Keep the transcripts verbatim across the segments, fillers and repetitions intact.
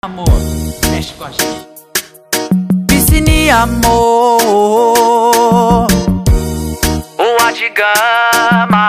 Amor, mexe com a gente. Piscininha, amor, boa de gama.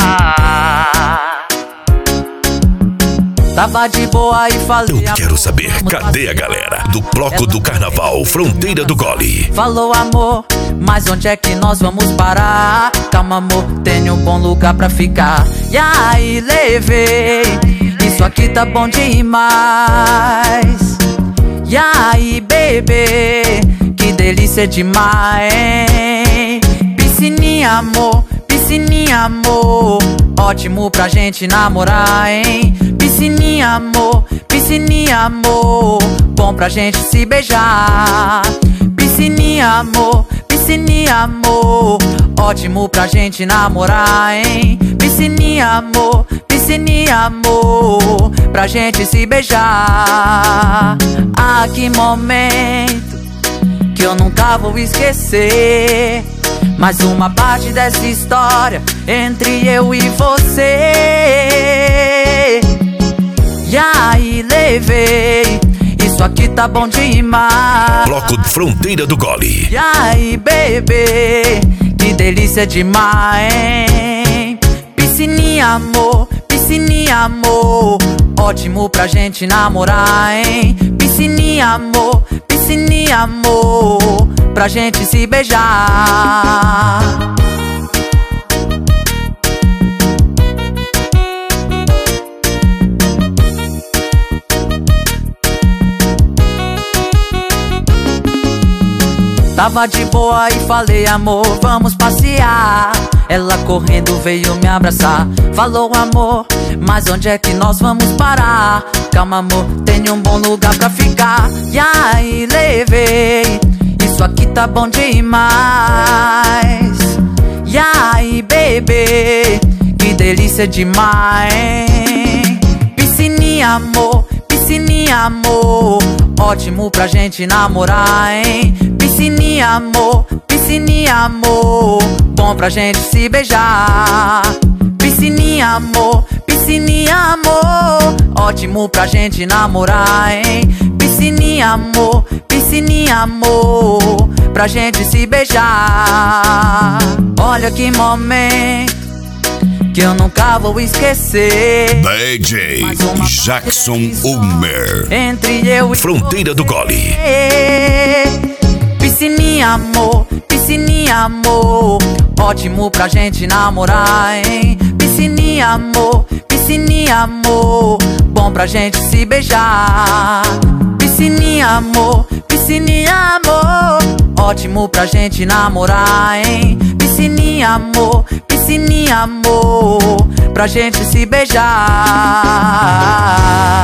Tava de boa e falei. Eu quero saber, cadê a galera do bloco do carnaval Fronteira do Gole? Falou, amor, mas onde é que nós vamos parar? Calma, amor, tenho um bom lugar pra ficar. E aí, levei, isso aqui tá bom demais. E aí, bebê, que delícia demais, hein? Piscininha, amor, piscininha, amor, ótimo pra gente namorar, hein? Piscininha, amor, piscininha, amor, bom pra gente se beijar. Piscininha, amor, piscininha, amor, ótimo pra gente namorar, hein? Piscininha, amor, piscininha, amor, pra gente se beijar. Ah, que momento que eu nunca vou esquecer. Mais uma parte dessa história entre eu e você. E aí, levei, isso aqui tá bom demais. Bloco Fronteira do Gole. E aí, bebê, que delícia demais, hein? Piscininha, amor, piscininha, amor, ótimo pra gente namorar, hein? Piscininha, amor, piscininha, amor, pra gente se beijar. Tava de boa e falei, amor, vamos passear. Ela correndo veio me abraçar. Falou, amor, mas onde é que nós vamos parar? Calma, amor, tenho um bom lugar pra ficar. E aí, levei, isso aqui tá bom demais. E aí, bebê, que delícia demais, hein? Piscininha, amor, piscininha, amor, ótimo pra gente namorar, hein? Piscininha, amor, piscininha, amor, bom pra gente se beijar. Piscininha, amor, piscininha, amor, ótimo pra gente namorar, hein? Piscininha, amor, piscininha, amor, pra gente se beijar. Olha que momento que eu nunca vou esquecer. D J Jackson Ulmer. Entre eu e Fronteira do Gole. Piscininha, amor, piscininha, amor, ótimo pra gente namorar, hein? Piscininha, amor, piscininha, amor, bom pra gente se beijar. Piscininha, amor, piscininha, amor, ótimo pra gente namorar, hein? Piscininha, amor, piscininha, amor, pra gente se beijar.